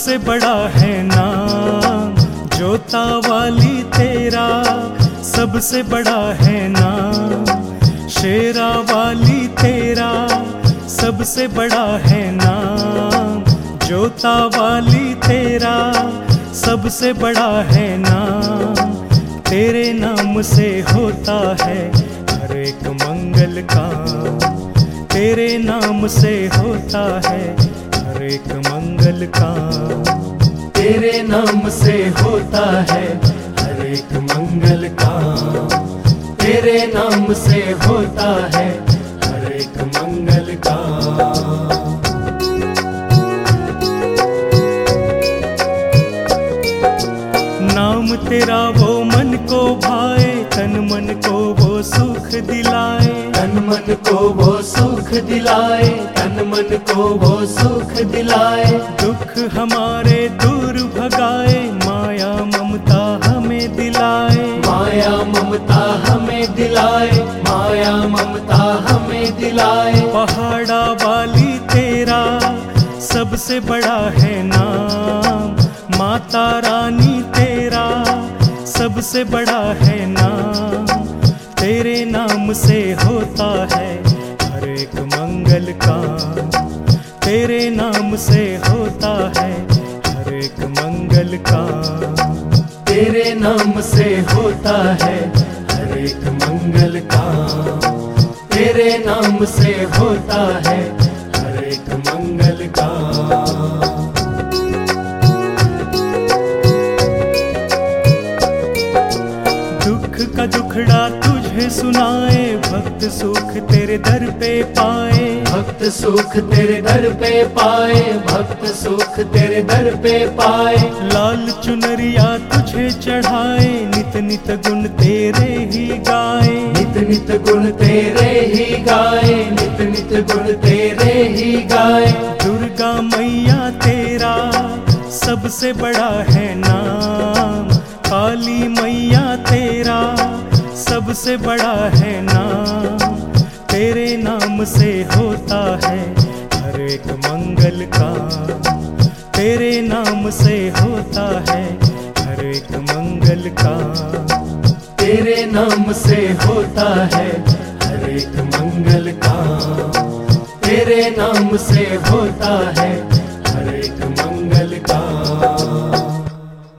सबसे बड़ा है नाम जोता वाली तेरा, सबसे बड़ा है नाम शेरा वाली तेरा, सबसे बड़ा है नाम जोता वाली तेरा, सबसे बड़ा है नाम। तेरे नाम से होता है हर एक मंगल काम, तेरे नाम से होता है हर एक मंगल काम, तेरे नाम से होता है हर एक मंगल काम, तेरे नाम से होता है हर एक मंगल काम। नाम तेरा वो मन को भाए, तन मन को वो सुख दिलाए, तन मन को वो सुख दिलाए, तन मन को वो सुख दिलाए। दुख हमारे दूर भगाए, माया ममता हमें दिलाए, माया ममता हमें दिलाए, माया ममता हमें दिलाए। पहाड़ा वाली तेरा सबसे बड़ा है नाम, माता रानी तेरा सबसे बड़ा है नाम। तेरे नाम से होता है हर एक मंगल काम, तेरे नाम से होता है हर एक मंगल काम, तेरे नाम से होता है हर एक मंगल काम, तेरे नाम से होता है हर एक मंगल काम। दुख का दुखड़ा तुझे सुनाए, भक्त सुख तेरे दर पे पाए, भक्त सुख तेरे दर पे पाए, भक्त सुख तेरे दर पे पाए। लाल चुनरिया तुझे चढ़ाए, नित नित गुण तेरे ही गाए, नित नित गुण तेरे ही गाए, नित नित गुण तेरे ही गाए। दुर्गा मैया तेरा सबसे बड़ा है नाम, काली मैया तेरा सबसे बड़ा है नाम। तेरे नाम से होता है हर एक मंगल काम, तेरे नाम से होता है हर एक मंगल काम, तेरे नाम से होता है हर एक मंगल काम, तेरे नाम से होता है